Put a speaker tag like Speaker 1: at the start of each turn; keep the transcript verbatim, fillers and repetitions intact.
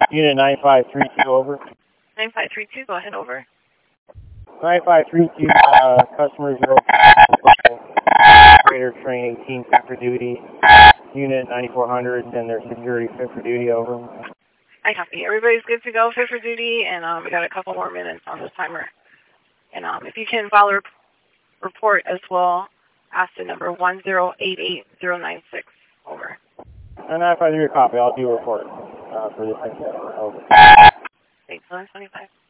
Speaker 1: Unit nine five three two, over.
Speaker 2: nine five three two, go ahead, over.
Speaker 1: nine five three two, uh, customer zero, operator training, team fit for duty, Unit ninety-four hundred, and their security fit for duty, over.
Speaker 2: I copy. Everybody's good to go, fit for duty, and um, we got a couple more minutes on this timer. And um, if you can file a rep report as well, ask the number one zero eight eight zero nine six, over.
Speaker 1: And nine five three, copy. I'll do a report uh, for this incident, over.
Speaker 2: Thanks, eleven twenty-five.